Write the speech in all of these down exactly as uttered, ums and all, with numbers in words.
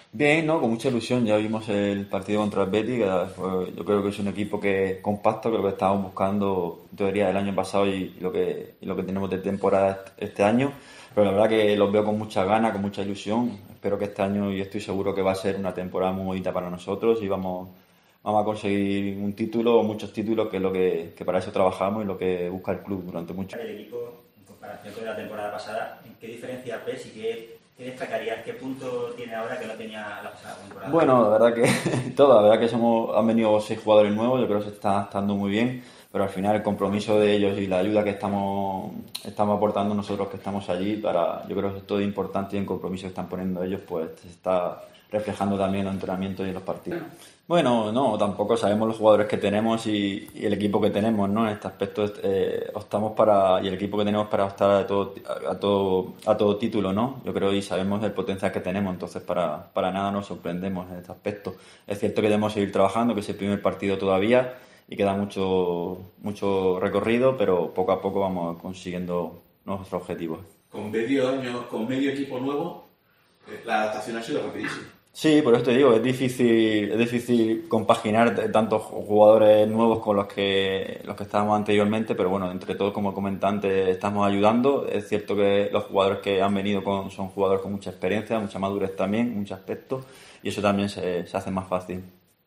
Bien, ¿no? Con mucha ilusión. Ya vimos el partido contra el Betis, que fue- yo creo que es un equipo que es compacto, que lo que estábamos buscando en teoría el año pasado y, y lo que, y lo que tenemos de temporada este este año. Pero la verdad que los veo con mucha ganas, con mucha ilusión. Espero que este año, y estoy seguro que va a ser una temporada muy bonita para nosotros y vamos, vamos a conseguir un título o muchos títulos, que es lo que, que para eso trabajamos y lo que busca el club durante mucho. El equipo, en comparación con la temporada pasada, ¿en qué diferencia ves y qué, qué destacarías? ¿Qué punto tiene ahora que no tenía la pasada temporada? Bueno, la verdad que todo, la verdad que somos, han venido seis jugadores nuevos, yo creo que se está adaptando muy bien, pero al final el compromiso de ellos y la ayuda que estamos, estamos aportando nosotros que estamos allí, para, yo creo que es todo importante, y el compromiso que están poniendo ellos pues se está reflejando también en los entrenamientos y en los partidos. Bueno, no, tampoco sabemos los jugadores que tenemos y, y el equipo que tenemos, ¿no? En este aspecto eh, optamos para, y el equipo que tenemos para optar a todo, a, todo, a todo título, ¿no? Yo creo y sabemos el potencial que tenemos, entonces para, para nada nos sorprendemos en este aspecto. Es cierto que debemos seguir trabajando, que es el primer partido todavía y queda mucho, mucho recorrido, pero poco a poco vamos consiguiendo nuestros objetivos. Con medio año, con medio equipo nuevo, eh, la adaptación ha sido rapidísima. Sí, por eso te digo, es difícil, es difícil compaginar t- tantos jugadores nuevos con los que los que estábamos anteriormente, pero bueno, entre todos como comentante estamos ayudando. Es cierto que los jugadores que han venido con, son jugadores con mucha experiencia, mucha madurez también, muchos aspectos, y eso también se, se hace más fácil.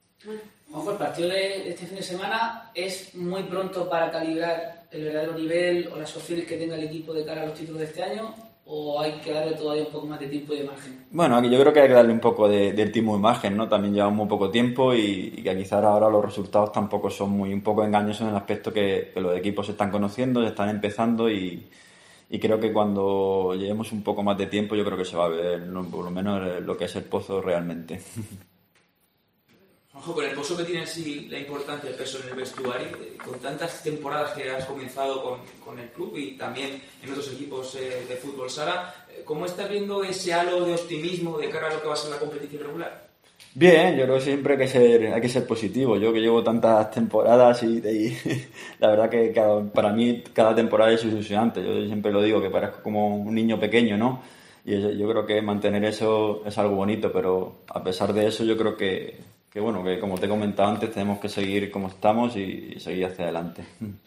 Ojo, el partido de este fin de semana es muy pronto para calibrar el verdadero nivel o las opciones que tenga el equipo de cara a los títulos de este año, o hay que darle todavía un poco más de tiempo y de margen. Bueno, aquí yo creo que hay que darle un poco de, del tiempo de imagen, ¿no? También llevamos muy poco tiempo y, y que quizás ahora los resultados tampoco son muy un poco engañosos en el aspecto que, que los equipos se están conociendo, se están empezando y, y creo que cuando llevemos un poco más de tiempo yo creo que se va a ver, ¿no? Por lo menos lo que es el Pozo realmente. Ojo, con el pozo que tiene así la importancia del peso en el vestuario, eh, con tantas temporadas que has comenzado con, con el club y también en otros equipos eh, de fútbol sala, eh, ¿cómo estás viendo ese halo de optimismo de cara a lo que va a ser la competición regular? Bien, yo creo que siempre hay que ser, hay que ser positivo. Yo que llevo tantas temporadas y, y la verdad que cada- para mí cada temporada es ilusionante. Yo siempre lo digo, que parezco como un niño pequeño, ¿no? Y yo yo creo que mantener eso es algo bonito, pero a pesar de eso yo creo que, que bueno, que como te he comentado antes, tenemos que seguir como estamos y, y seguir hacia adelante.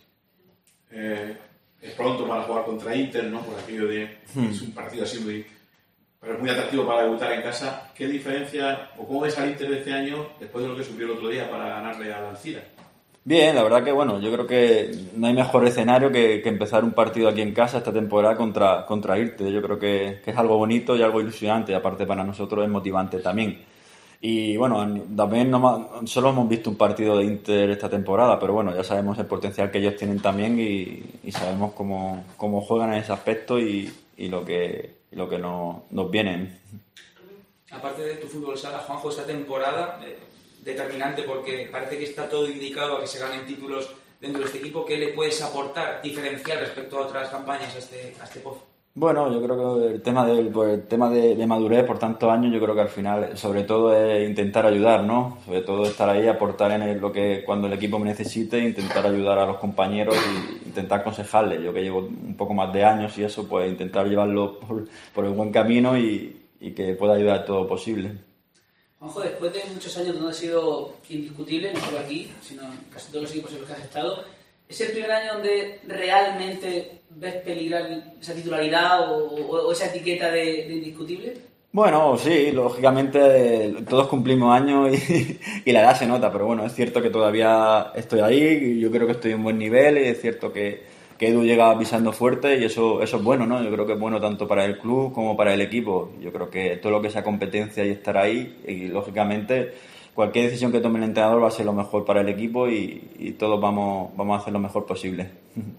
Eh, es pronto para jugar contra Inter, ¿no? Por aquello de es un partido así muy, pero muy atractivo para debutar en casa. ¿Qué diferencia o cómo ves al Inter de este año después de lo que sufrió el otro día para ganarle al Alcira? Bien, la verdad que bueno, yo creo que no hay mejor escenario que, que empezar un partido aquí en casa esta temporada contra, contra Irte. Yo creo que, que es algo bonito y algo ilusionante, y aparte para nosotros es motivante también. Y bueno, también no ma- solo hemos visto un partido de Inter esta temporada, pero bueno, ya sabemos el potencial que ellos tienen también y, y sabemos cómo, cómo juegan en ese aspecto y, y lo que, y lo que nos, nos viene. Aparte de tu fútbol sala, Juanjo, esta temporada, eh, determinante porque parece que está todo indicado a que se ganen títulos dentro de este equipo, ¿qué le puedes aportar diferencial respecto a otras campañas a este, a este pozo? Bueno, yo creo que el tema del por el tema de, de madurez por tantos años, yo creo que al final, sobre todo, es intentar ayudar, ¿no? Sobre todo estar ahí, aportar en el- lo que cuando el equipo me necesite, intentar ayudar a los compañeros y intentar aconsejarles. Yo que llevo un poco más de años y eso, pues intentar llevarlo por, por el buen camino y, y que pueda ayudar todo lo posible. Juanjo, después de muchos años donde has sido indiscutible, no solo aquí, sino en casi todos los equipos en los que has estado, ¿es el primer año donde realmente ves peligrar esa titularidad o, o- o esa etiqueta de, de indiscutible? Bueno, sí, lógicamente eh, todos cumplimos años y, y la edad se nota, pero bueno, es cierto que todavía estoy ahí, y yo creo que estoy en buen nivel y es cierto que, que Edu llega pisando fuerte y eso, eso es bueno, ¿no? Yo creo que es bueno tanto para el club como para el equipo. Yo creo que todo lo que sea competencia y estar ahí, y lógicamente cualquier decisión que tome el entrenador va a ser lo mejor para el equipo y, y todos vamos, vamos a hacer lo mejor posible.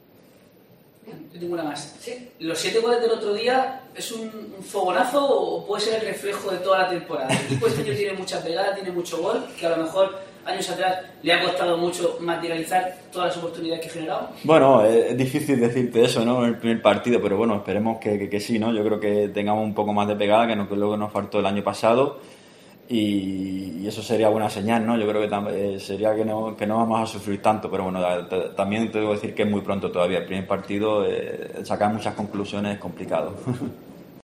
Yo tengo una más. ¿Los siete goles del otro día es un, un fogonazo o puede ser el reflejo de toda la temporada? El equipo este año tiene mucha pegada, tiene mucho gol, que a lo mejor años atrás le ha costado mucho materializar todas las oportunidades que ha generado. Bueno, es, es difícil decirte eso, ¿no? En el primer partido, pero bueno, esperemos que, que, que sí, ¿no? Yo creo que tengamos un poco más de pegada, que, no, que luego nos faltó el año pasado y, y eso sería buena señal, ¿no? Yo creo que tam- eh, sería que no, que no vamos a sufrir tanto, pero bueno, da- ta- también te debo decir que es muy pronto todavía. El primer partido, eh, sacar muchas conclusiones es complicado.